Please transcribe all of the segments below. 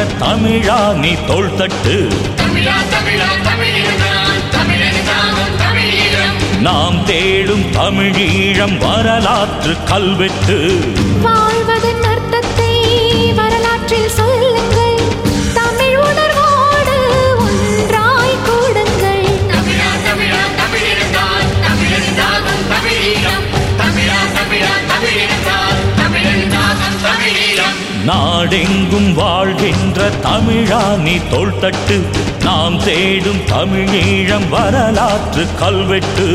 தமிழா நீ தோள் தட்டு. நாம் தேடும் தமிழீழம் வரலாற்று கல்வெட்டு. வாழ்வதன் அர்த்தத்தை வரலாற்றில் சொல்லுங்கள். தமிழ் உணர்வோடு ஒன்றாய் கூடுங்கள். நாடெங்கும் வாழ்கின்ற தமிழா நீ தோள் தட்டு. நாம் தேடும் தமிழீழம் வரலாற்று கல்வெட்டு.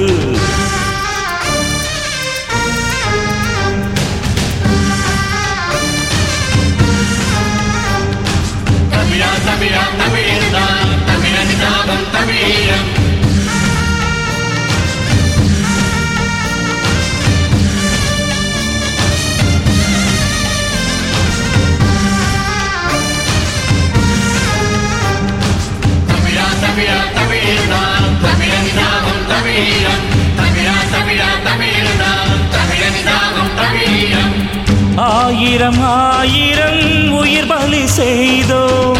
ஆயிரம் ஆயிரம் உயிர் பலி செய்தோம்.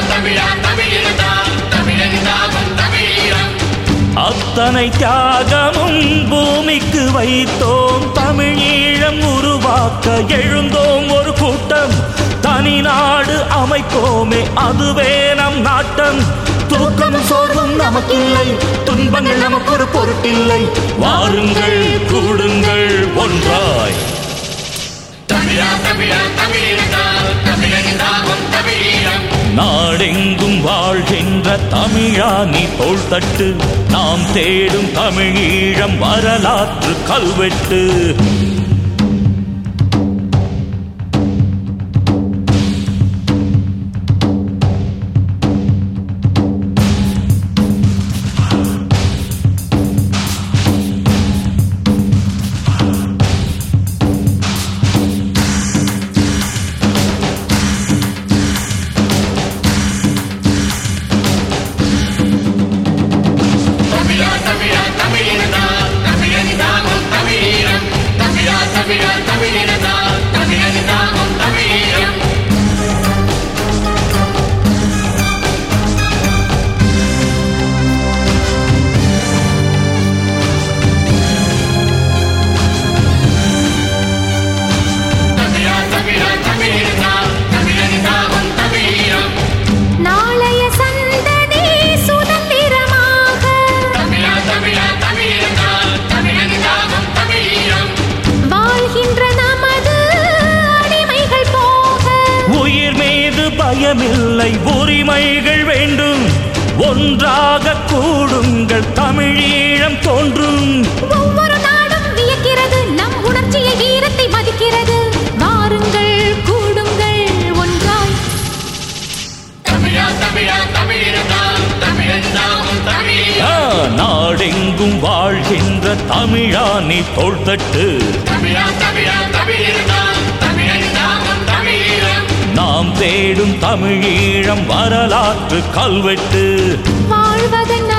அத்தனை தியாகமும் பூமிக்கு வைத்தோம். தமிழீழம் உருவாக்க எழுந்தோம் ஒரு கூட்டம். தனி நாடு அமைப்போமே அதுவே நம் நாட்டம். தூக்கம் சோர்வும் நமக்கில்லை, துன்பங்கள் நமக்கு ஒரு பொருட்டில்லை. வாருங்கள் கூடுங்கள் ஒன்றாய். நாடெங்கும் வாழ்கின்ற தமிழா நீ தோள் தட்டு. நாம் தேடும் தமிழீழம் வரலாற்று கல்வெட்டு. பயமில்லை உரிமைகள் வேண்டும். ஒன்றாக கூடுங்கள் தமிழீழம் தோன்றும். ஒவ்வொரு நாடும் வியக்கிறது, நம் உணர்ச்சியை வீரத்தை மதிக்கிறது. வாருங்கள் கூடுங்கள் ஒன்றாய். நாடெங்கும் வாழ்கின்ற தமிழா நீ தோள் தட்டு. நாம் தேடும் தமிழீழம் வரலாற்று கல்வெட்டு. வாழ்வதன்